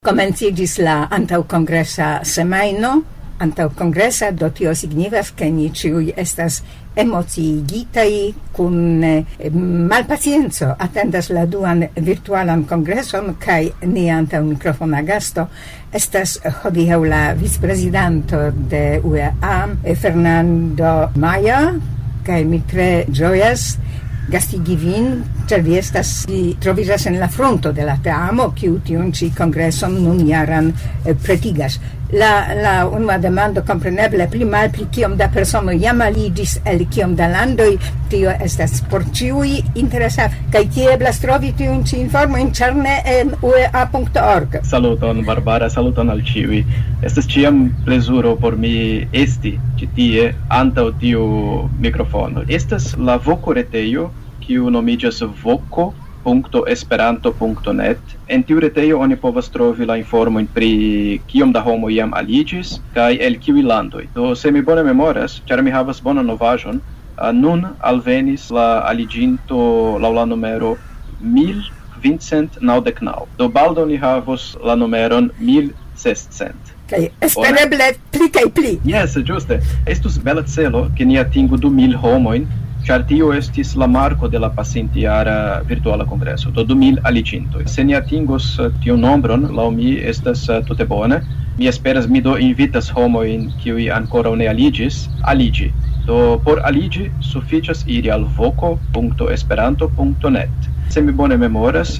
Komenciĝis la antaŭkongresa semajno. Antaŭkongresa do tio signifas, ke ni ĉiuj estas emociigitaj kun malpacienco atendas la duan virtualan kongreson kaj nia antaŭmikrofona gasto estas hodiaŭ la vicprezidanto de UEA, Fernando Maya, kaj mi tre ĝojas gastigi vin, ĉar vi troviĝas en la fronto de la teamo, kiu tiun ĉi kongreson nun jaran pretigas. La unua demando kompreneble pli malpli kiom da personoj jam aliĝis el kiom da landoj, tio estas por ĉiuj interesa. Kaj kie eblas trovi tiujn ĉi informojn, ĉar ne en uea.org. Saluton Barbara, saluton al ĉiuj. Estas ĉiam plezuro por mi esti ĉi tie antaŭ tiu mikrofono. Estas la vokoretejo, kiu nomiĝas voko.esperanto.net. En tiu retejo oni povas trovi la informojn pri kiom da homoj jam aliĝis kaj el kiuj landoj. Do se mi bone memoras, ĉar mi havas bonan novaĵon, nun alvenis la aliĝinto laŭ la numero 1599. Do baldaŭ ni havos la numeron 1600. Kaj espereble pli kaj pli. Yes, ĝuste. Estus bela celo ke ni atingu 2000 homojn, ĉar tio estis la marko de la pasintjara virtuala kongreso, do 2000 aliĝintoj. Se ni atingos tiun nombron, laŭ mi estas tute bone. Mi esperas, mi do invitas homojn kiuj ankoraŭ ne aliĝis, aliĝi. Do por aliĝi sufiĉas iri al voko.esperanto.net. Se mi bone memoras,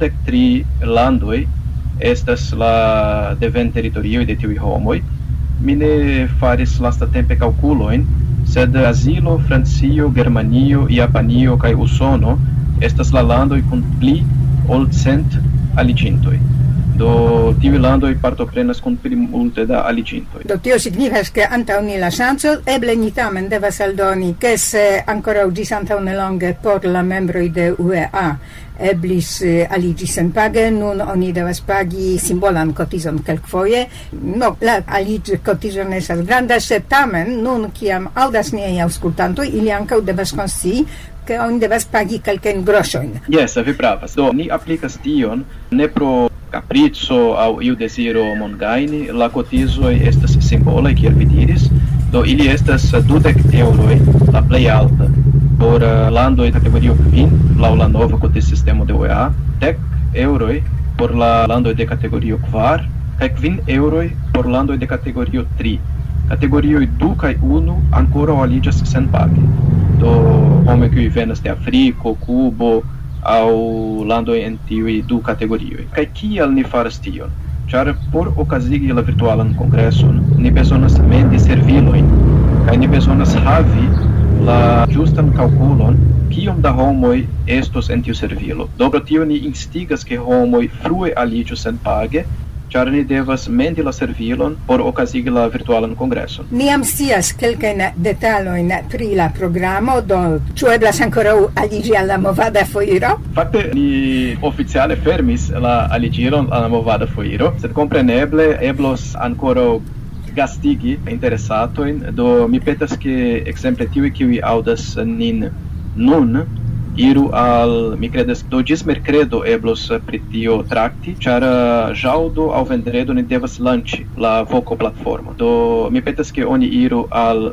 93 landoj estas la deventeritorioj de tiuj homoj. Mi ne faris lastatempe kalkulojn, sed Azilo, Francio, Germanio, Japanio kaj Usono estas la landoj kun pli ol 100 aliĝintoj. Do tiuj landoj partoprenas kun pli multe da aliĝintoj. Do tio signifas, ke antaŭ ni la ŝanco, eble ni tamen devas aldoni, ke se ankoraŭ ĝis antaŭ nelonge por la membroj de UEA eblis aliĝi senpage, nun oni devas pagi simbolan kotizon kelkfoje. No, la aliĝkotizo ne estas granda, sed tamen nun kiam aŭdas niaj aŭskultantoj, ili ankaŭ devas konscii ke oni devas pagi kelkajn groŝojn. Yes, vi pravas. Do ni aplikas tion ne pro capriccio aŭ iu deziro mongajni. La kotizoj estas simbolaj, kiel vi diris. Do ili estas 20 eŭroj, la plej alta. Por landoj kategorio 5, laŭ la nova kotizsistemo de UEA, 10 eŭroj por la landoj de kategorio 4, kaj 5 eŭroj por landoj de kategorio 3. Kategorioj 2 kaj 1 ankoraŭ aliĝas senpage. Do homoj kiuj venas de Afriko, Kubo aŭ landoj en tiuj du kategorioj. Kaj kial ni faras tion? Ĉar por okazigi la virtualan kongreson ni bezonas mendi servilojn kaj ni bezonas havi la ĝustan kalkulon kiom da homoj estos en tiu servilo. Do pro tio ni instigas ke homoj frue aliĝu senpage, ĉar ni devas mendi la servilon por okazigi la virtualan kongreson. Ni jam scias kelkajn detalojn pri la programo, do ĉu eblas ankoraŭ aliĝi al la movada foiro? Fakte ni oficiale fermis la aliĝiron al la movada foiro, sed kompreneble eblos ankoraŭ gastigi interesatojn. Do mi petas ke ekzemple tiuj kiuj aŭdas nin nun iru al, mi credas, do ĝis merkredo eblos pri tio trakti, ĉar ĵaŭdo aŭ vendredo ni devas lanĉi la Voko platformo. Do mi petas ke oni iru al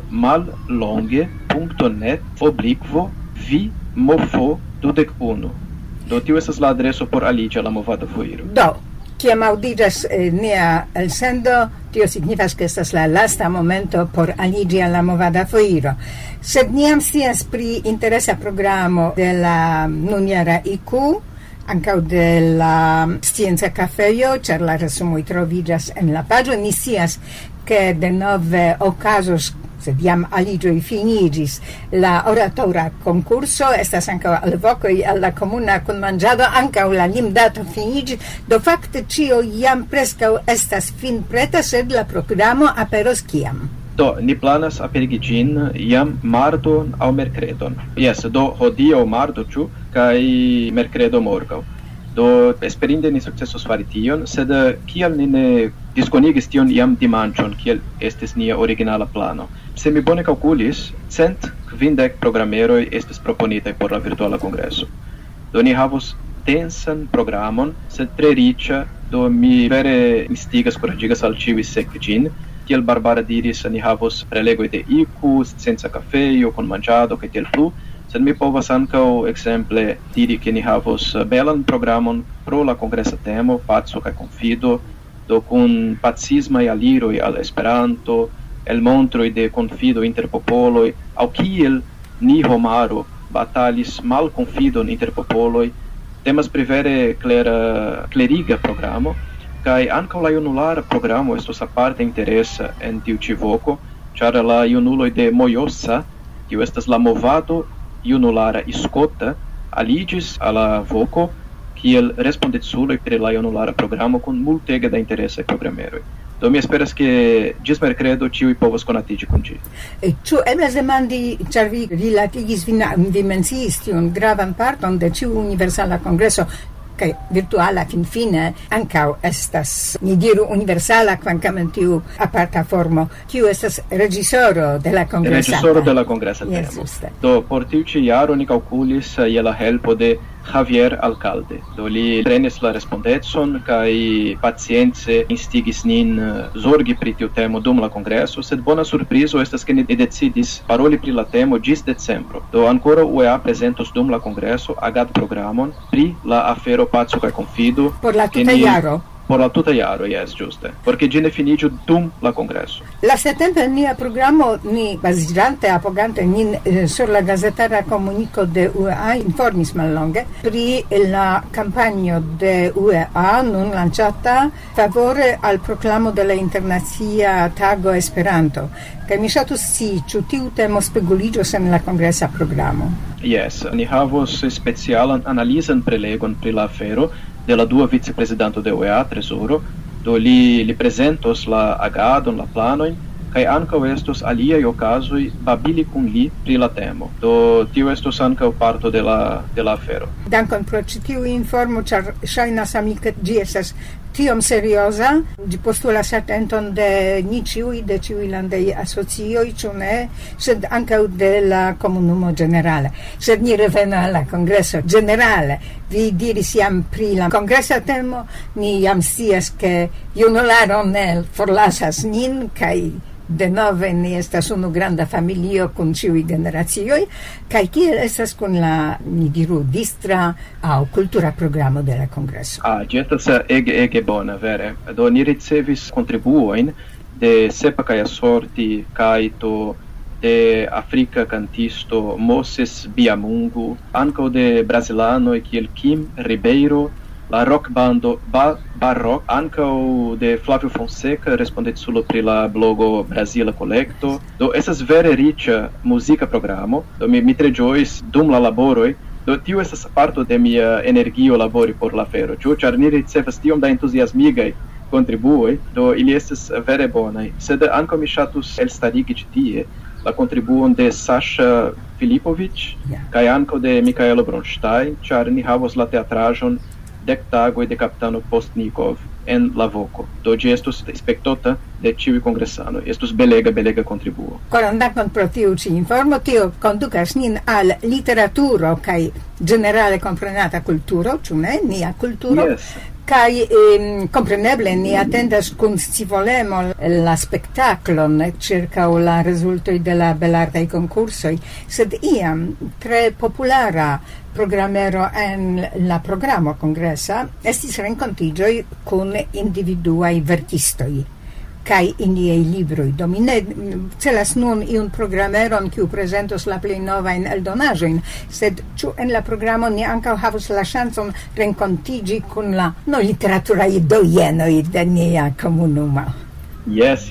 mallonge.net/vimofo21. Do tio estas la adreso por aliĝi al la movada foiro. Do kiam aŭdiĝas nia elsendo, tio signifas ke estas la lasta momento por aliĝi al la movada foiro. Sed ni jam scias pri interesa programo de la nunjara IQ, ankaŭ de la scienca kafejo, ĉar la resumoj troviĝas en la paĝo. Ni scias ke denove okazos, sed jam aliĝoj finiĝis, la oratora konkurso, estas ankaŭ alvokoj al la komuna kunmanĝado, ankaŭ la limdato finiĝis. Do fakte ĉio jam preskaŭ estas finpreta, sed la programo aperos kiam? Do, ni planas aperigi ĝin jam mardon aŭ merkredon. Jes, do hodiaŭ mardo, ĉu? Kaj merkredo morgaŭ. Do esperinde ni sukcesos fari tion, sed kial ni ne diskonigis tion jam dimanĉon, kiel estis nia originala plano? Se mi bone kalkulis, 150 programeroj estis proponitaj por la virtuala kongreso. Do ni havos densan programon, sed tre riĉa do mi vere instigas coragigas al ciui sekvi ĝin. Kiel Barbara diris, ni havos prelegoj de iku, senza kafejo, kun manĝado kaj tiel plu. Sed mi povas ankaŭ ekzemple diri ke ni havos belan programon pro la kongresa temo, paco kaj konfido, do kun pacismaj aliroj al Esperanto, elmontroj de konfido inter popoloj, aŭ kiel ni homaro batalis malkonfidon inter popoloj. Temas pri vere kleriga programo, kaj ankaŭ la junulara programo estos aparte interesa en tiu ĉi voko, ĉar la junuloj de Mojosa, kiu estas la movado junulara iskota, aliĝis al la voko kiel respondeculoj pri la junulara programo kun multege da interesaj programeroj. Do mi esperas ke ĝis merkredo ĉiuj povos konatiĝi kun ĝi. Ĉu eblas demandi, ĉar vi rilatigis, vi menciis tiun gravan parton de ĉiu universala kongreso, kaj virtuala finfine ankaŭ estas, ni diru, universala, kvankam en tiu aparta formo. Kiu estas reĝisoro de la kongresa? Reĝisoro de la kongresa temo. Do por tiu ĉi jaro ni kalkulis je la helpo de Javier Alcalde. Do li prenis la respondecon kaj pacience instigis nin zorgi pri tiu temo dum la kongreso, sed bona surprizo estas ke ni decidis paroli pri la temo ĝis decembro. Do ankoraŭ UEA prezentos dum la kongreso agadprogramon pri la afero paco kaj konfido. Por la tuta jaro. Por la tuta jaro, yes, ĝuste. Porque ĝi ne finiĝu dum la kongreso. Lastatempe nia programo, ni baziĝante, apogante nin sur la gazetara komuniko de UEA, informis mallonge pri la kampanjo de UEA nun lanciata favore al proklamo de la Internacia Tago Esperanto. Kaj mi ŝatus scii, ĉu tiu temo speguliĝos en la kongresa programo. Yes, ni havos specialan analizan prelegon pri la afero de la dua viceprezidanto de UEA, Tresoro, do li prezentos la agadon, la planojn, kaj ankaŭ estos aliaj okazoj babili kun li pri la temo. Do tio estos ankaŭ parto de la afero. Dankon pro ĉi tiu informo, ĉar ŝajnas al mi ke ĝi estas tiom serioza, ĝi postulas atenton de ni ĉiuj, de ĉiuj landaj asocioj, ĉu ne, sed ankaŭ de la komunumo ĝenerale. Sed ni revenu al la kongreso ĝenerale. Vi diris jam pri la kongresa temo, ni jam scias ke junularo ne forlasas nin, kaj denove ni estas unu granda familio kun ĉiuj generacioj, kaj kiel estas kun la, ni diru, distra aŭ kultura programo de la kongreso? Ĝi estas ege bona, vere. Do ni ricevis kontribuojn de Sepa kaj Assorti, Kaito, de afrika kantisto Moses Biamungu, ankaŭ de brazilanoj kiel Kim Ribeiro, la rockbando Barrock, ankaŭ de Flavio Fonseca, respondeculo pri la blogo Brazila Kolekto. Do estas vere riĉa muzika programo. Do mi tre ĝojis dum la laboroj. Do tio estas parto de mia energio labori por la afero, ĉar ni ricevas tiom da entuziasmigaj kontribuoj, do ili estas vere bonaj. Sed ankaŭ mi ŝatus elstarigi ĉi tie la kontribuon de Sasha Filipovic kaj ankaŭ de Mikaelo Bronstein, ĉar ni havos la teatraĵon 10 tagoj de kapitano Postnikov en la voko. Do ĝi estos spektota de ĉiuj kongresanoj. Estos belega kontribuo. Koran dankon pro tiu ĉi informo. Tio kondukas nin al literaturo kaj ĝenerale komprenata kulturo, ĉu ne? Nia kulturo. Yes. Kaj kompreneble ni atendas kun scivolemo la spektaklon ĉirkaŭ la rezultoj de la belartaj konkursoj, sed iam tre populara programero en la programo kongresa estis renkontiĝoj kun individuaj verkistoj kaj iliaj libroj. Do mi ne celas nun iun programeron kiu prezentos la plej novajn eldonaĵojn, sed ĉu en la programo ni ankaŭ havos la ŝancon renkontiĝi kun la literaturaj dojenoj de nia komunumo? Yes.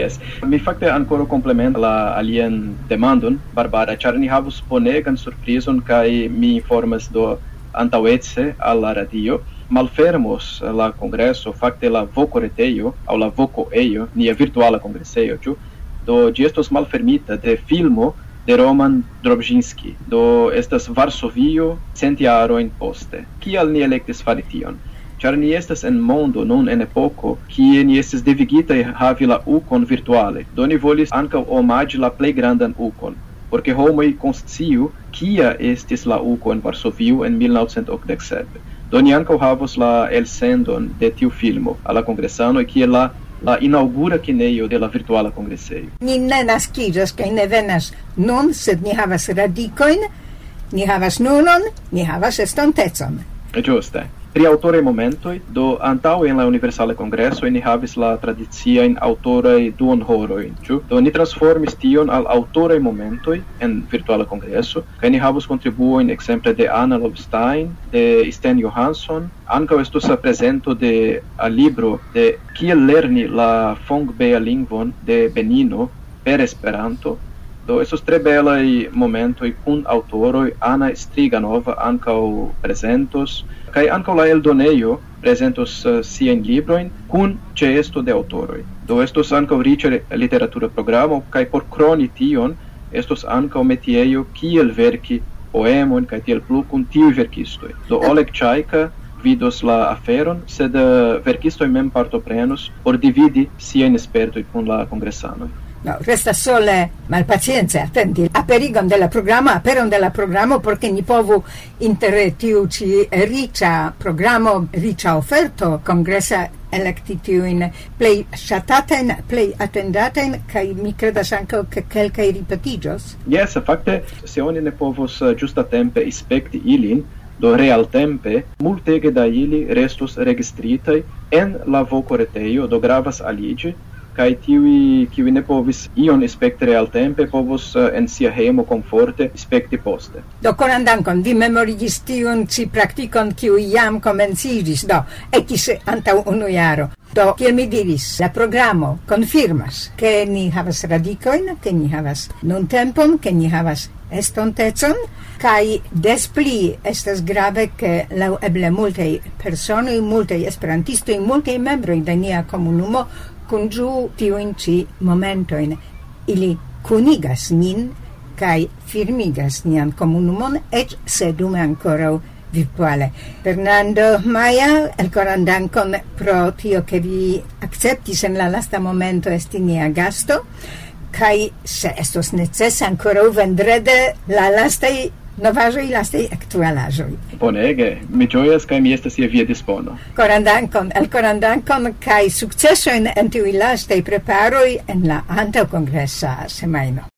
Mi fakte ankoraŭ komplementu la alian demandon, Barbara, ĉar ni havus bonegan surprizon kaj mi informas do antaŭece al la radio. Malfermos la kongreso, fakte la vokoretejo aŭ la vokoejo, nia virtuala kongresejo, ĉu? Do ĝi estos malfermita de filmo de Roman Drobzinski. Do estas Varsovio 100 jarojn poste. Kial ni elektis fari tion? Ĉar ni estas en mondo, nun en epoko, kie ni estis devigitaj havi la ukon virtuale. Do ni volis ankaŭ omaĝi la plej grandan ukon, por ke homoj konsciu kia estis la uko en Varsovio en 1987. Do ni ankaŭ havos la elsendon de tiu filmo al la kongresanoj kiel la inaugura kinejo de la virtuala kongresejo. Ni ne naskiĝas kaj ne venas nun, sed ni havas radikojn, ni havas nunon, ni havas estontecon. Ĝuste. Pri aŭtoraj momentoj, do antaŭe en la Universala Kongreso ni havis la tradiciajn aŭtoraj duonhorojn, ĉu? Do ni transformis tion al aŭtoraj momentoj en virtuala kongreso, kaj ni havos kontribuojn ekzemple de Anna Lobstein, de Sten Johansson, ankaŭ estos prezento de libro de Kiel lerni la fongbea lingvon de Benino per Esperanto. Do estos tre belaj momentoj kun aŭtoroj. Anna Striganova ankaŭ prezentos, kaj ankaŭ la eldonejo prezentos siajn librojn kun ĉeesto de aŭtoroj. Do estos ankaŭ riĉa literatura programo, kaj por kroni tion estos ankaŭ metiejo kiel verki poemojn kaj tiel plu kun tiuj verkistoj. Do Oleg Ĉajka vidos la aferon, sed verkistoj mem partoprenos por dividi siajn spertoj kun la kongresanoj. No, resta sole malpacienze attendi aperon della programo perché ni povu inter tiu ci riĉa programo, riĉa oferto kongresa elekti tiujn plej ŝatatajn, plej atendatajn, kaj mi kredas ankaŭ ke kelkaj ripetiĝos. Yes, fakte, se oni ne povos ĝustatempe inspekti ilin, do realtempe multege da ili restos registritaj en la vokoretejo, do gravas aliĝi, kaj tiuj kiuj ne povis ion spekti realtempe povos en sia hejmo komforte spekti poste. Do koran dankon, vi memorigis tiun ci praktikon kiu jam komenciĝis, do ekis antaŭ unu jaro. Do, kiel mi diris, la programo konfirmas ke ni havas radikojn, ke ni havas nuntempon, ke ni havas estontecon, kaj des pli estas grave ke laŭeble multaj personoj, multaj esperantistoj, multaj membroj de nia komunumo kunĝu tiujn ĉi momentojn. Ili kunigas nin kaj firmigas nian komunumon, eĉ se dume ankoraŭ virtuale. Fernando Maya, elkoran dankon pro tio ke vi akceptis en la lasta momento esti nia gasto, kaj se estos necese ankoraŭ vendrede la lastaj novaĵoj, lastaj aktualaĵoj. Bonege, mi ĝojas kaj mi estas je via dispono. Elkoran dankon kaj sukcesojn en tiuj lastaj preparoj en la antaŭkongresa semajno.